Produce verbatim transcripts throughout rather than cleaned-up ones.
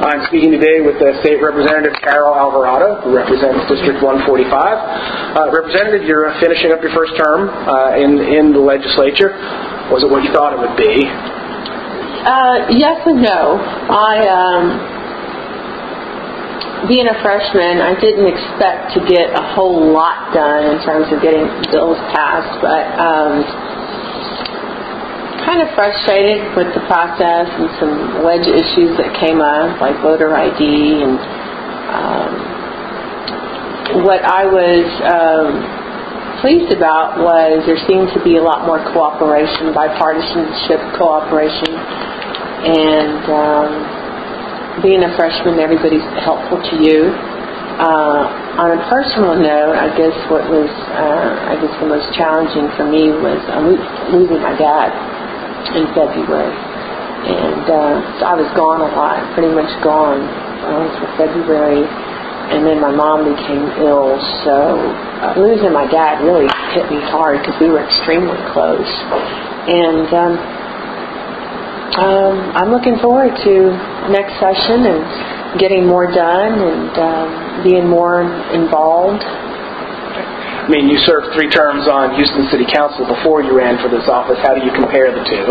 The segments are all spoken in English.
I'm speaking today with uh, State Representative Carol Alvarado, who represents District one forty-five. Uh, Representative, you're uh, finishing up your first term uh, in, in the legislature. Was it what you thought it would be? Uh, yes and no. I, um, being a freshman, I didn't expect to get a whole lot done in terms of getting bills passed, but um, kind of frustrated with the process and some wedge issues that came up, like voter I D. And um, what I was um, pleased about was there seemed to be a lot more cooperation, bipartisanship cooperation, and um, being a freshman, everybody's helpful to you. Uh, on a personal note, I guess what was, uh, I guess the most challenging for me was uh, losing my dad in February, and uh, so I was gone a lot, pretty much gone uh, for February, and then my mom became ill, so uh, losing my dad really hit me hard because we were extremely close, and um, um, I'm looking forward to next session and getting more done and um, being more involved. I mean, you served three terms on Houston City Council before you ran for this office. How do you compare the two?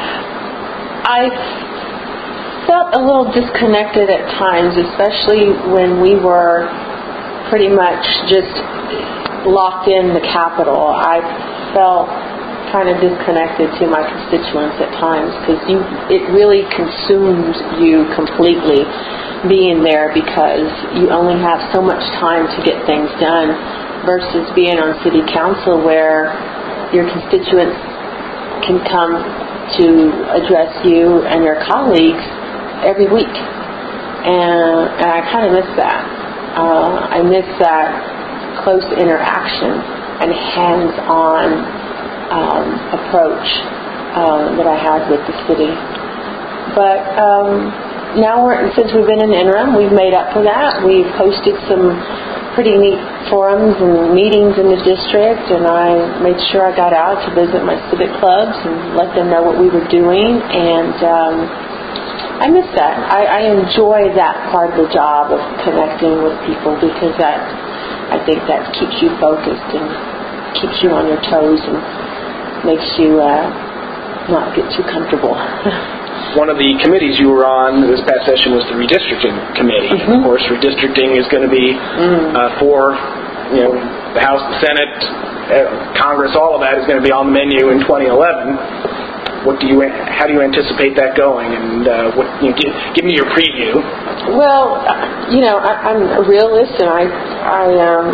I felt a little disconnected at times, especially when we were pretty much just locked in the Capitol. I felt kind of disconnected to my constituents at times because you, it really consumes you completely being there because you only have so much time to get things done, versus being on city council where your constituents can come to address you and your colleagues every week. And, and I kind of miss that. Uh, I miss that close interaction and hands-on um, approach uh, that I had with the city. But um, now, we're, since we've been in interim, we've made up for that. We've hosted some pretty neat forums and meetings in the district, and I made sure I got out to visit my civic clubs and let them know what we were doing, and um, I miss that. I, I enjoy that part of the job of connecting with people because that, I think that keeps you focused and keeps you on your toes and makes you uh, not get too comfortable. One of the committees you were on this past session was the redistricting committee. Mm-hmm. Of course, redistricting is going to be mm. uh, for, you know, the House, the Senate, uh, Congress. All of that is going to be on the menu in twenty eleven. What do you? How do you anticipate that going? And uh, what? You know, give, give me your preview. Well, you know, I, I'm a realist, and I, I, um,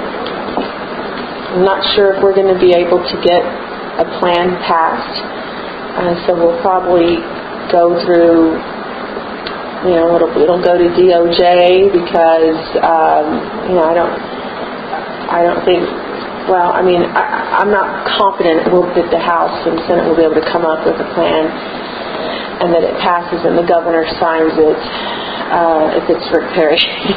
I'm not sure if we're going to be able to get a plan passed. Uh, so we'll probably go through, you know, it'll, it'll go to D O J because, um, you know, I don't, I don't think, well, I mean, I, I'm not confident we'll, that the House and Senate will be able to come up with a plan and that it passes and the governor signs it uh, if it's Rick Perry.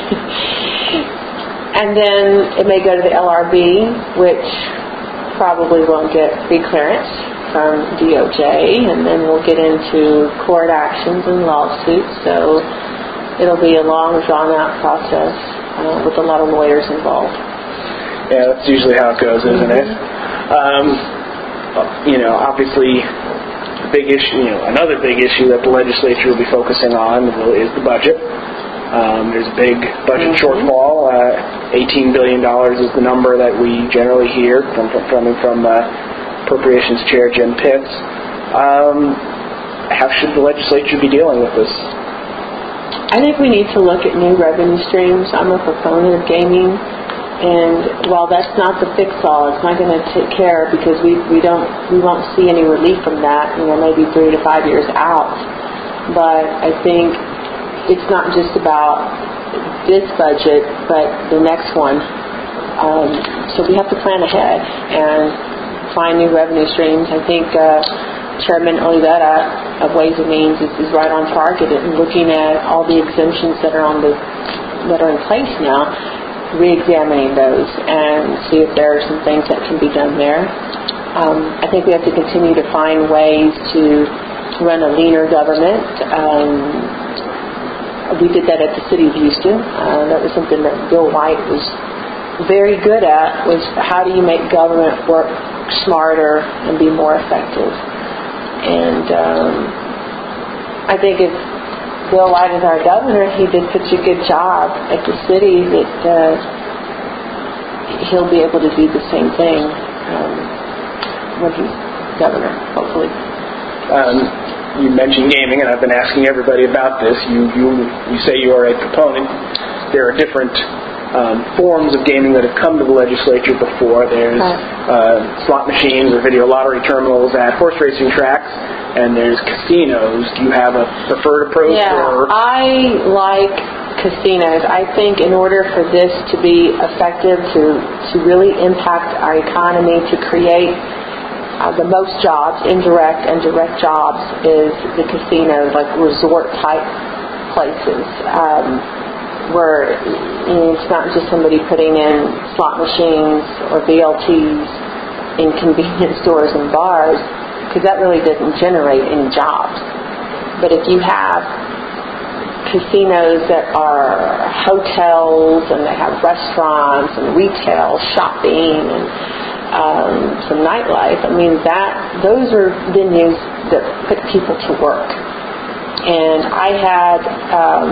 And then it may go to the L R B, which probably won't get pre-clearance from D O J, and then we'll get into court actions and lawsuits, so it'll be a long, drawn-out process uh, with a lot of lawyers involved. Yeah, that's usually how it goes, isn't mm-hmm. it? Um, you know, obviously, the big issue, you know, another big issue that the legislature will be focusing on is the budget. Um, there's a big budget mm-hmm. shortfall. Uh, eighteen billion dollars is the number that we generally hear from from, from uh, Appropriations Chair Jim Pitts. Um, how should the legislature be dealing with this? I think we need to look at new revenue streams. I'm a proponent of gaming, and while that's not the fix-all, it's not going to take care because we we don't we won't see any relief from that. You know, maybe three to five years out. But I think it's not just about this budget, but the next one. Um, so we have to plan ahead and find new revenue streams. I think uh, Chairman Olivera of Ways and Means is, is right on target and looking at all the exemptions that are on the that are in place now, re-examining those and see if there are some things that can be done there. Um, I think we have to continue to find ways to run a leaner government. Um, We did that at the City of Houston. Uh, that was something that Bill White was very good at, was how do you make government work smarter and be more effective. And um, I think if Bill White is our governor, he did such a good job at the city that uh, he'll be able to do the same thing um, when he's governor, hopefully. Um, you mentioned gaming, and I've been asking everybody about this. You you you say you are a proponent. There are different um, forms of gaming that have come to the legislature before. There's uh, slot machines or video lottery terminals at horse racing tracks, and there's casinos. Do you have a preferred approach? Yeah, or? I like casinos. I think in order for this to be effective, to, to really impact our economy, to create uh, the most jobs, indirect and direct jobs, is the casinos, like resort-type places. Um, where you know, it's not just somebody putting in slot machines or V L Ts in convenience stores and bars, because that really doesn't generate any jobs. But if you have casinos that are hotels and they have restaurants and retail, shopping, and um, some nightlife, I mean, that those are venues that put people to work. And I had um,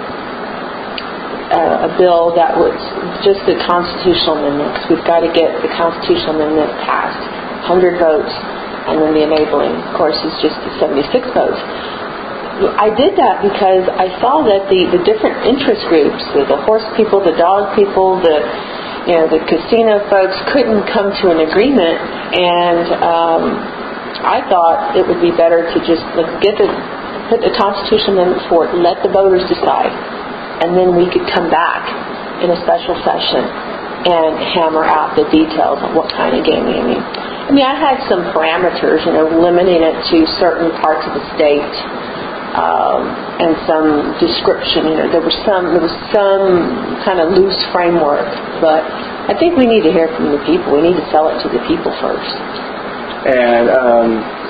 a bill that was just the constitutional amendment, because we've got to get the constitutional amendment passed, one hundred votes, and then the enabling, of course, is just the seventy-six votes. I did that because I saw that the, the different interest groups, the, the horse people, the dog people, the you know the casino folks, couldn't come to an agreement, and um, I thought it would be better to just like, get the put the constitutional amendment forward, let the voters decide. And then we could come back in a special session and hammer out the details of what kind of gaming. I mean, I mean, I had some parameters, you know, limiting it to certain parts of the state, um, and some description. You know, there was some there was some kind of loose framework, but I think we need to hear from the people. We need to sell it to the people first. And um,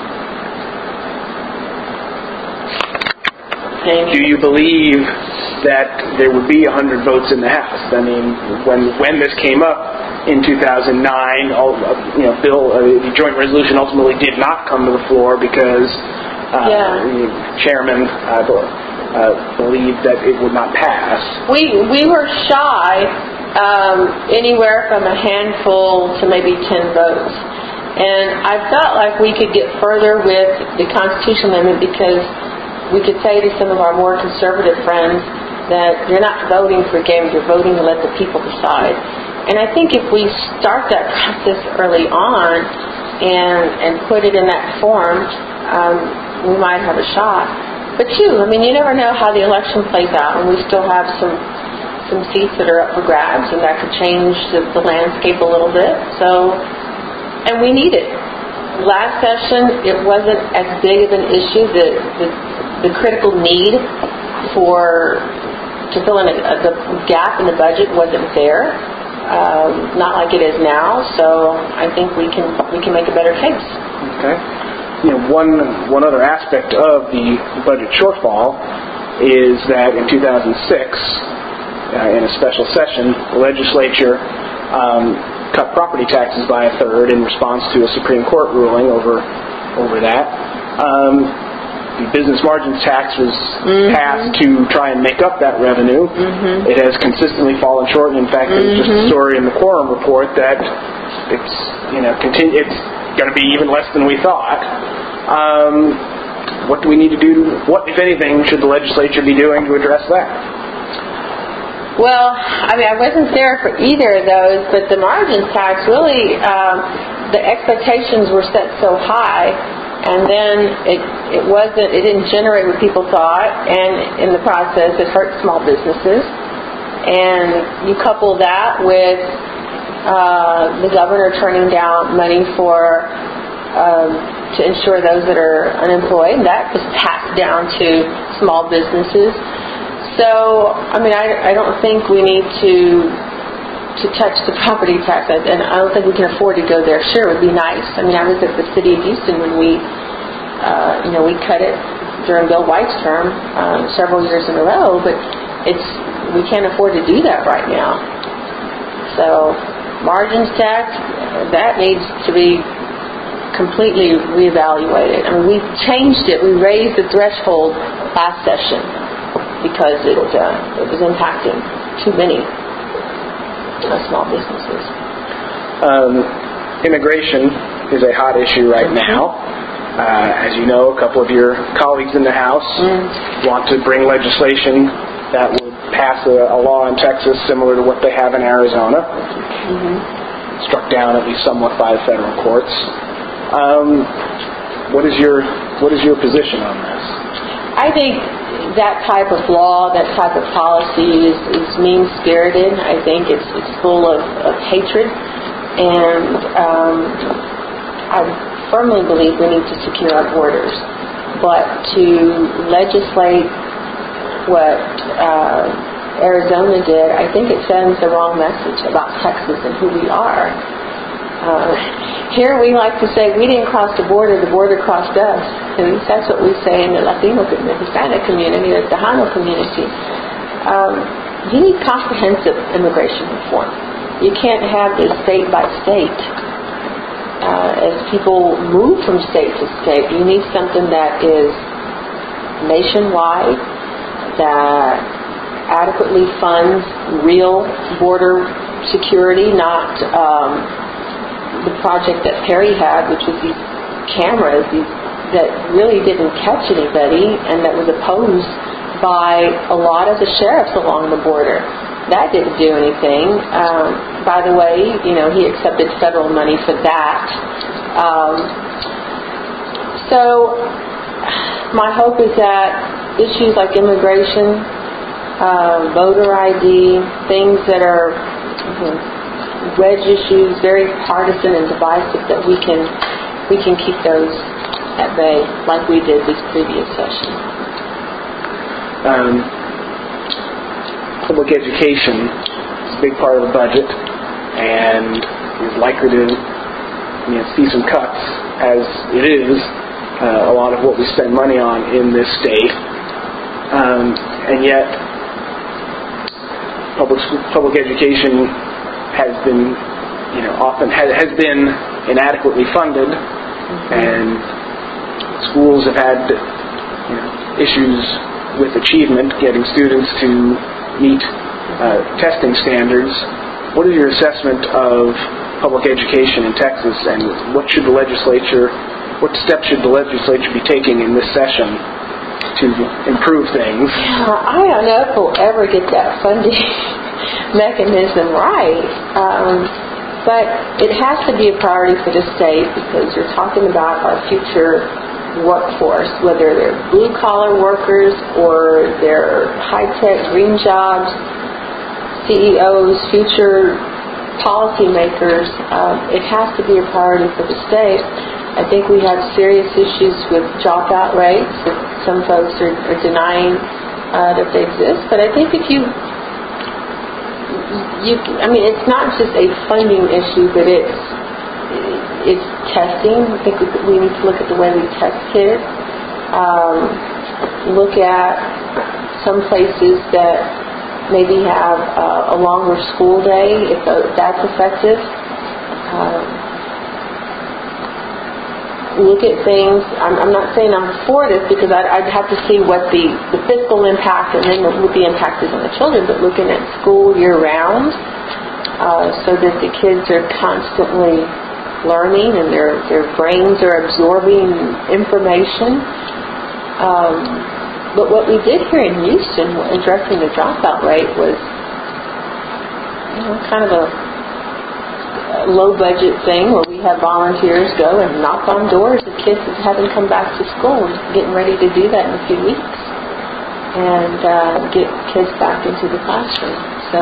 do you believe that there would be one hundred votes in the House? I mean, when when this came up in two thousand nine, all, you know, bill uh, the joint resolution ultimately did not come to the floor because uh, yeah. the chairman uh, uh, believed that it would not pass. We we were shy, um, anywhere from a handful to maybe ten votes, and I felt like we could get further with the constitutional amendment because we could say to some of our more conservative friends that you're not voting for games, you're voting to let the people decide. And I think if we start that process early on and and put it in that form, um, we might have a shot. But too, I mean, you never know how the election plays out, and we still have some some seats that are up for grabs, and that could change the, the landscape a little bit. So, and we need it. Last session, it wasn't as big of an issue. The the, the critical need for to fill in a, a, the gap in the budget wasn't there, um, not like it is now. So I think we can we can make a better case. Okay. You know, one one other aspect of the budget shortfall is that in two thousand six, uh, in a special session, the legislature um, cut property taxes by a third in response to a Supreme Court ruling over over that. Um, The business margins tax was mm-hmm. passed to try and make up that revenue. Mm-hmm. It has consistently fallen short. And in fact, mm-hmm. there's just a story in the Quorum report that it's you know continue, it's going to be even less than we thought. Um, what do we need to do? What, if anything, should the legislature be doing to address that? Well, I mean, I wasn't there for either of those, but the margins tax really, um, the expectations were set so high. And then it it wasn't it didn't generate what people thought, and in the process it hurt small businesses. And you couple that with uh, the governor turning down money for um, to insure those that are unemployed, and that was passed down to small businesses. So I mean I I don't think we need to to touch the property tax, and I don't think we can afford to go there. Sure, it would be nice. I mean, I was at the City of Houston when we, uh, you know, we cut it during Bill White's term um, several years in a row, but it's we can't afford to do that right now. So margins tax, that needs to be completely reevaluated. I mean, we changed it. We raised the threshold last session because it uh, it was impacting too many uh, small businesses. Um, immigration is a hot issue right now. Uh, as you know, a couple of your colleagues in the House mm. want to bring legislation that would pass a, a law in Texas similar to what they have in Arizona. Mm-hmm. Struck down at least somewhat by the federal courts. Um, what is your what is your position on this? I think that type of law, that type of policy is, is mean-spirited. I think it's, it's full of, of hatred. And um, I firmly believe we need to secure our borders. But to legislate what uh, Arizona did, I think it sends the wrong message about Texas and who we are. Uh, here we like to say, we didn't cross the border, the border crossed us. At least that's what we say in the Latino community, Hispanic community, the Tejano community. Um, you need comprehensive immigration reform. You can't have this state by state. Uh, as people move from state to state, you need something that is nationwide, that adequately funds real border security, not um, the project that Perry had, which was these cameras these, that really didn't catch anybody and that was opposed by a lot of the sheriffs along the border. That didn't do anything. Um, by the way, you know, he accepted federal money for that. Um, so my hope is that issues like immigration, uh, voter I D, things that are mm-hmm, wedge issues, very partisan and divisive, that we can we can keep those at bay like we did this previous session. Um, public education is a big part of the budget and is likely to you know, see some cuts, as it is uh, a lot of what we spend money on in this state. Um, and yet, public public education has been, you know, often has, has been inadequately funded, mm-hmm. and schools have had, you know, issues with achievement, getting students to meet uh, testing standards. What is your assessment of public education in Texas, and what should the legislature, what steps should the legislature be taking in this session to improve things? Yeah, I don't know if we'll ever get that funding mechanism right, um, but it has to be a priority for the state because you're talking about our future workforce, whether they're blue-collar workers or they're high-tech green jobs, C E Os, future policymakers. Um, it has to be a priority for the state. I think we have serious issues with dropout rates. Some folks are, are denying uh, that they exist, but I think if you You, I mean, it's not just a funding issue, but it's it's testing. I think we need to look at the way we test kids. Um, look at some places that maybe have uh, a longer school day, if that's effective. Um, look at things. I'm, I'm not saying I'm for this because I'd, I'd have to see what the, the fiscal impact and then what the impact is on the children, but looking at school year-round uh, so that the kids are constantly learning and their, their brains are absorbing information. Um, but what we did here in Houston addressing the dropout rate was you know, kind of a low-budget thing where we have volunteers go and knock on doors of kids that haven't come back to school, and getting ready to do that in a few weeks and uh, get kids back into the classroom. So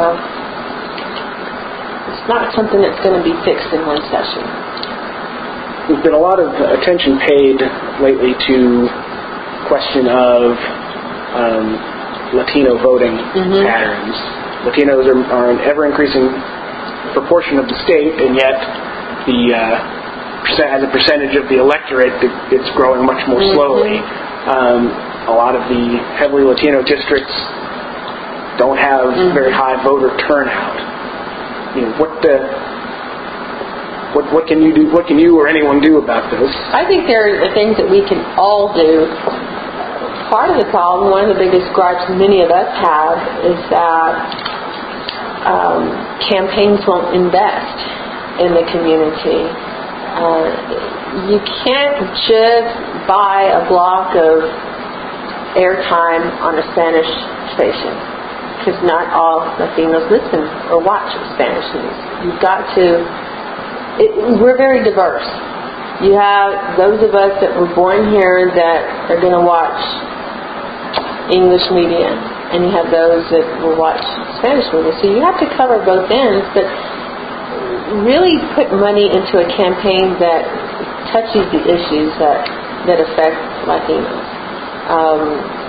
it's not something that's going to be fixed in one session. There's been a lot of attention paid lately to the question of um, Latino voting mm-hmm. patterns. Latinos are, are an ever-increasing proportion of the state, and yet the uh, percent, as a percentage of the electorate, it, it's growing much more slowly. Um, a lot of the heavily Latino districts don't have mm-hmm. very high voter turnout. You know, what the what what can you do? What can you or anyone do about this? I think there are things that we can all do. Part of the problem, one of the biggest gripes many of us have, is that um, campaigns won't invest in the community. Uh, you can't just buy a block of airtime on a Spanish station, because not all Latinos listen or watch Spanish news. You've got to, it, we're very diverse. You have those of us that were born here that are going to watch English media, and you have those that will watch Spanish media. So you have to cover both ends, but really put money into a campaign that touches the issues that, that affect Latinos. Um,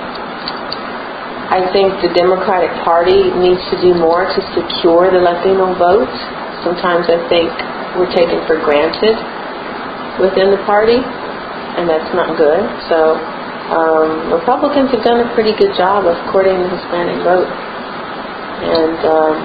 I think the Democratic Party needs to do more to secure the Latino vote. Sometimes I think we're taken for granted within the party, and that's not good. So um, Republicans have done a pretty good job of courting the Hispanic vote, and, um,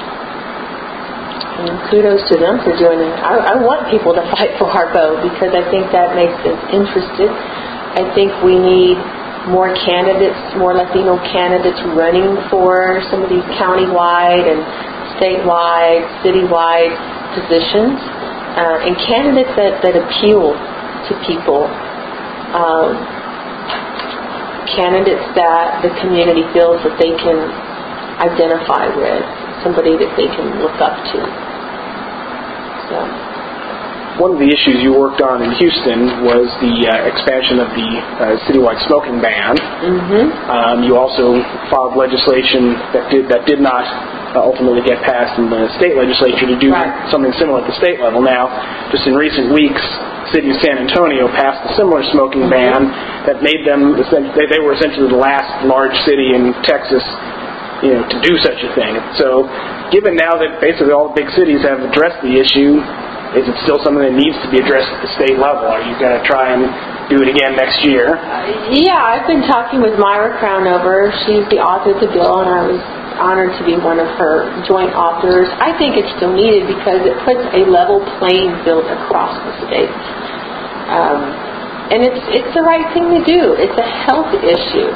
and kudos to them for doing it. I, I want people to fight for our vote, because I think that makes us interested. I think we need more candidates, more Latino candidates running for some of these county-wide and statewide, city-wide positions, uh, and candidates that, that appeal to people, um, candidates that the community feels that they can identify with, somebody that they can look up to. So. One of the issues you worked on in Houston was the uh, expansion of the uh, citywide smoking ban. Mm-hmm. Um, you also filed legislation that did that did not uh, ultimately get passed in the state legislature to do right. something similar at the state level. Now, just in recent weeks, the city of San Antonio passed a similar smoking mm-hmm. ban that made them, they, they were essentially the last large city in Texas, you know, to do such a thing. So, given now that basically all the big cities have addressed the issue, is it still something that needs to be addressed at the state level? Are you going to try and do it again next year? Uh, yeah, I've been talking with Myra Crownover. She's the author of the bill, and I was honored to be one of her joint authors. I think it's still needed because it puts a level playing field across the state. Um, and it's it's the right thing to do. It's a health issue.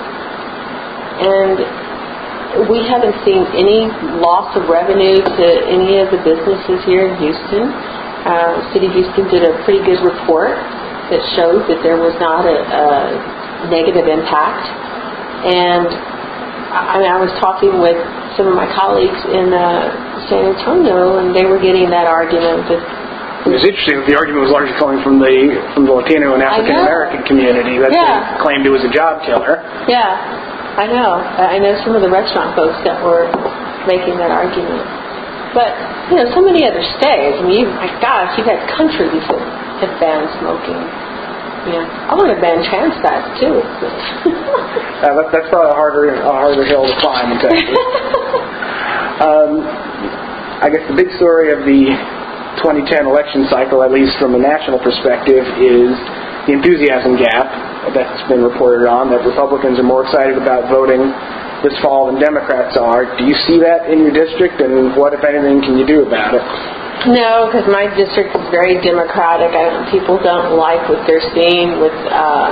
And we haven't seen any loss of revenue to any of the businesses here in Houston. Uh, City of Houston did a pretty good report that showed that there was not a, a negative impact. And I mean, I was talking with some of my colleagues in uh, San Antonio, and they were getting that argument that. It was interesting that the argument was largely coming from the from the Latino and African American community that yeah. they claimed it was a job killer. Yeah, I know. I know some of the restaurant folks that were making that argument. But, you know, so many other states, I mean, you, my gosh, you've had countries that have banned smoking. Yeah. I want to ban trans fats, too. uh, that, that's probably a harder, a harder hill to climb in Texas. um, I guess the big story of the twenty ten election cycle, at least from a national perspective, is the enthusiasm gap that's been reported on, that Republicans are more excited about voting this fall than Democrats are. Do you see that in your district, and what, if anything, can you do about it? No, because my district is very Democratic. I don't, people don't like what they're seeing with, uh,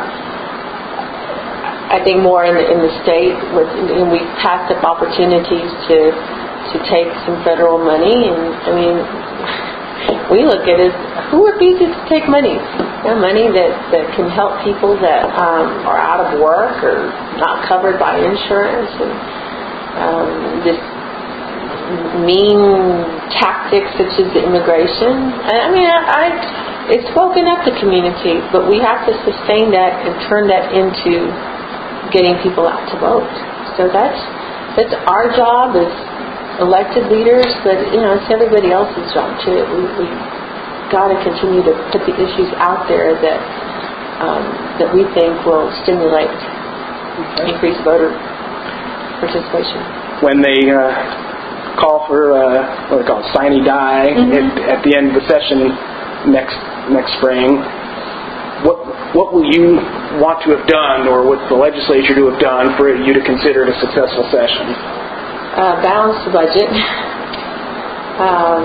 I think more in the, in the state. With, and we've passed up opportunities to to take some federal money, and I mean, we look at it, who refuses to take money? You know, money that, that can help people that um, are out of work or not covered by insurance, and um, this mean tactics such as the immigration. I mean, I, I, it's woken up the community, but we have to sustain that and turn that into getting people out to vote. So that's that's our job as elected leaders, but you know, it's everybody else's job too. We, we got to continue to put the issues out there that um, that we think will stimulate okay. increased voter participation. When they uh, call for uh, what they call it, sine die mm-hmm. at, at the end of the session next next spring, what what will you want to have done, or what's the legislature to have done for you to consider it a successful session? Uh, balance the budget. Um,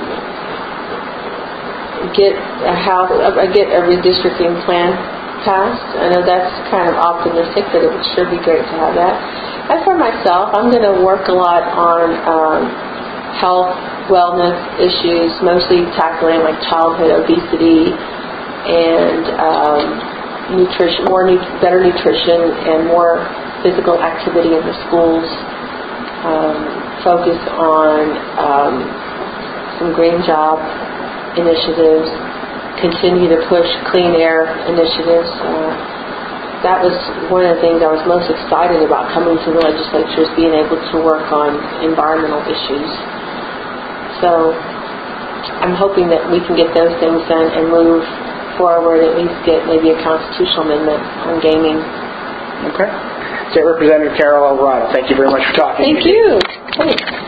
get a house, uh, get a redistricting plan passed. I know that's kind of optimistic, but it would sure be great to have that. As for myself, I'm going to work a lot on um, health, wellness issues, mostly tackling like childhood obesity and um, nutrition, more nu- better nutrition and more physical activity in the schools. Um, focus on um, some green job initiatives. Continue to push clean air initiatives. Uh, that was one of the things I was most excited about coming to the legislature, is being able to work on environmental issues. So I'm hoping that we can get those things done and move forward, at least get maybe a constitutional amendment on gaming. Okay. State Representative Carol Alvarado, thank you very much for talking. Thank you. Thanks.